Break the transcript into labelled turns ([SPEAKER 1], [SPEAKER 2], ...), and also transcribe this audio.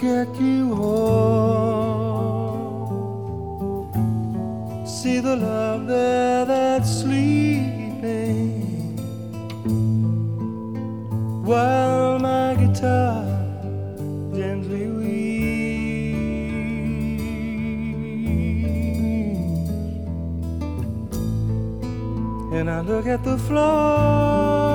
[SPEAKER 1] get you home. See the love there that's sleeping while my guitar gently weeps. And I look at the floor